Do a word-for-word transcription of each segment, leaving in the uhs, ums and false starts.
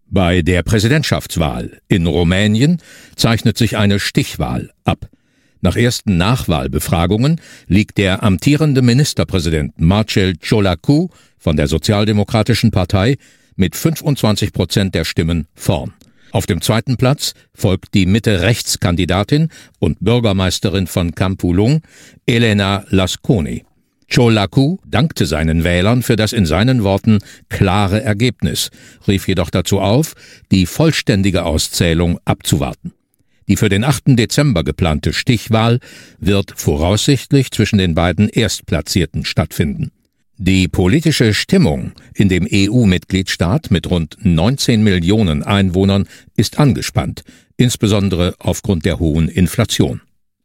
Bei der Präsidentschaftswahl in Rumänien zeichnet sich eine Stichwahl ab. Nach ersten Nachwahlbefragungen liegt der amtierende Ministerpräsident Marcel Ciolacu von der Sozialdemokratischen Partei mit fünfundzwanzig Prozent der Stimmen vorn. Auf dem zweiten Platz folgt die Mitte-Rechts-Kandidatin und Bürgermeisterin von Câmpulung, Elena Lasconi. Ciolacu dankte seinen Wählern für das in seinen Worten klare Ergebnis, rief jedoch dazu auf, die vollständige Auszählung abzuwarten. Die für den achten Dezember geplante Stichwahl wird voraussichtlich zwischen den beiden Erstplatzierten stattfinden. Die politische Stimmung in dem E U-Mitgliedstaat mit rund neunzehn Millionen Einwohnern ist angespannt, insbesondere aufgrund der hohen Inflation.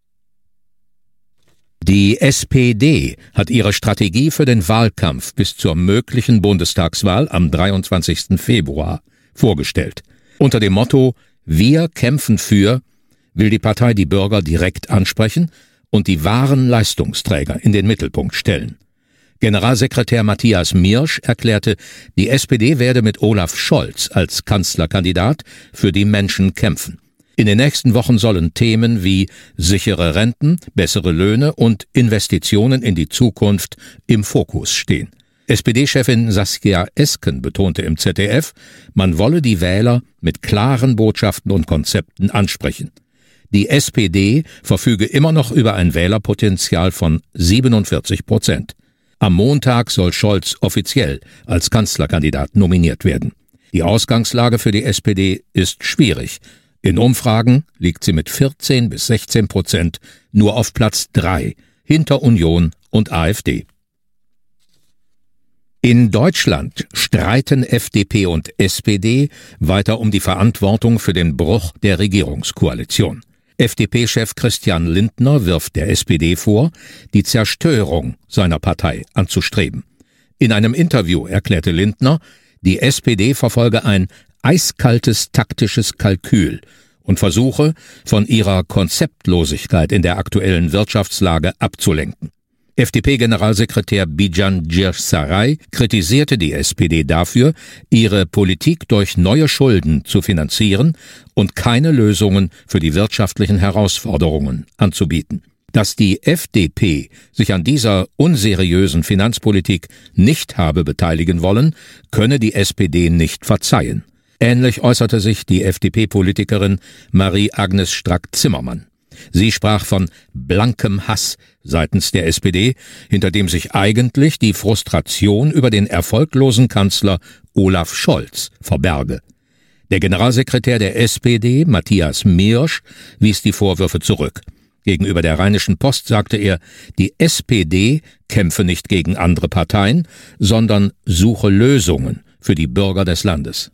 Die S P D hat ihre Strategie für den Wahlkampf bis zur möglichen Bundestagswahl am dreiundzwanzigsten Februar vorgestellt. Unter dem Motto »Wir kämpfen für« will die Partei die Bürger direkt ansprechen und die wahren Leistungsträger in den Mittelpunkt stellen. Generalsekretär Matthias Miersch erklärte, die S P D werde mit Olaf Scholz als Kanzlerkandidat für die Menschen kämpfen. In den nächsten Wochen sollen Themen wie sichere Renten, bessere Löhne und Investitionen in die Zukunft im Fokus stehen. S P D-Chefin Saskia Esken betonte im Z D F, man wolle die Wähler mit klaren Botschaften und Konzepten ansprechen. Die S P D verfüge immer noch über ein Wählerpotenzial von siebenundvierzig Prozent. Am Montag soll Scholz offiziell als Kanzlerkandidat nominiert werden. Die Ausgangslage für die S P D ist schwierig. In Umfragen liegt sie mit vierzehn bis sechzehn Prozent nur auf Platz drei, hinter Union und AfD. In Deutschland streiten F D P und S P D weiter um die Verantwortung für den Bruch der Regierungskoalition. F D P-Chef Christian Lindner wirft der S P D vor, die Zerstörung seiner Partei anzustreben. In einem Interview erklärte Lindner, die S P D verfolge ein eiskaltes taktisches Kalkül und versuche, von ihrer Konzeptlosigkeit in der aktuellen Wirtschaftslage abzulenken. F D P-Generalsekretär Bijan Girsaray kritisierte die S P D dafür, ihre Politik durch neue Schulden zu finanzieren und keine Lösungen für die wirtschaftlichen Herausforderungen anzubieten. Dass die F D P sich an dieser unseriösen Finanzpolitik nicht habe beteiligen wollen, könne die S P D nicht verzeihen. Ähnlich äußerte sich die F D P-Politikerin Marie-Agnes Strack-Zimmermann. Sie sprach von blankem Hass seitens der S P D, hinter dem sich eigentlich die Frustration über den erfolglosen Kanzler Olaf Scholz verberge. Der Generalsekretär der S P D, Matthias Miersch, wies die Vorwürfe zurück. Gegenüber der Rheinischen Post sagte er, die S P D kämpfe nicht gegen andere Parteien, sondern suche Lösungen für die Bürger des Landes.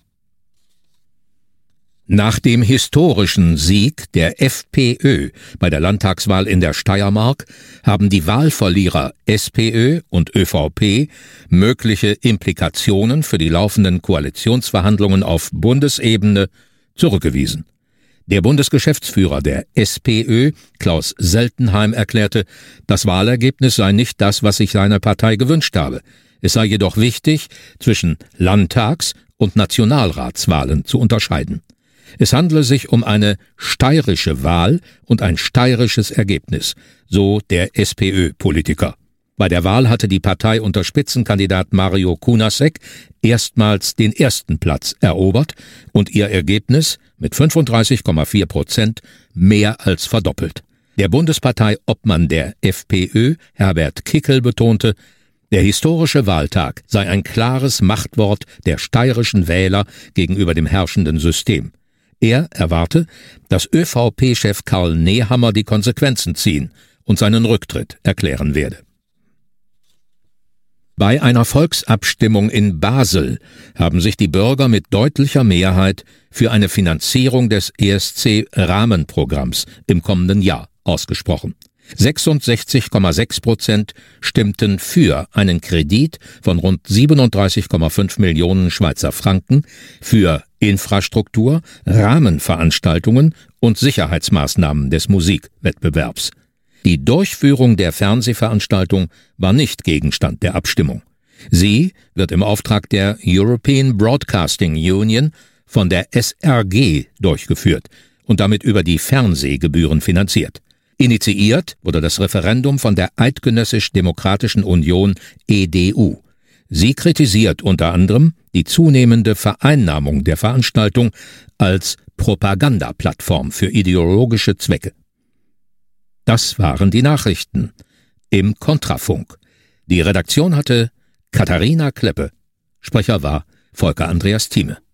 Nach dem historischen Sieg der FPÖ bei der Landtagswahl in der Steiermark haben die Wahlverlierer SPÖ und ÖVP mögliche Implikationen für die laufenden Koalitionsverhandlungen auf Bundesebene zurückgewiesen. Der Bundesgeschäftsführer der SPÖ, Klaus Seltenheim, erklärte, das Wahlergebnis sei nicht das, was sich seine Partei gewünscht habe. Es sei jedoch wichtig, zwischen Landtags- und Nationalratswahlen zu unterscheiden. Es handle sich um eine steirische Wahl und ein steirisches Ergebnis, so der SPÖ-Politiker. Bei der Wahl hatte die Partei unter Spitzenkandidat Mario Kunasek erstmals den ersten Platz erobert und ihr Ergebnis mit fünfunddreißig Komma vier Prozent mehr als verdoppelt. Der Bundesparteiobmann der FPÖ, Herbert Kickl, betonte, der historische Wahltag sei ein klares Machtwort der steirischen Wähler gegenüber dem herrschenden System. Er erwarte, dass ÖVP-Chef Karl Nehammer die Konsequenzen ziehen und seinen Rücktritt erklären werde. Bei einer Volksabstimmung in Basel haben sich die Bürger mit deutlicher Mehrheit für eine Finanzierung des E S C-Rahmenprogramms im kommenden Jahr ausgesprochen. sechsundsechzig Komma sechs Prozent stimmten für einen Kredit von rund siebenunddreißig Komma fünf Millionen Schweizer Franken für Infrastruktur, Rahmenveranstaltungen und Sicherheitsmaßnahmen des Musikwettbewerbs. Die Durchführung der Fernsehveranstaltung war nicht Gegenstand der Abstimmung. Sie wird im Auftrag der European Broadcasting Union von der S R G durchgeführt und damit über die Fernsehgebühren finanziert. Initiiert wurde das Referendum von der Eidgenössisch-Demokratischen Union E D U. Sie kritisiert unter anderem die zunehmende Vereinnahmung der Veranstaltung als Propagandaplattform für ideologische Zwecke. Das waren die Nachrichten im Kontrafunk. Die Redaktion hatte Katharina Kleppe. Sprecher war Volker Andreas Thieme.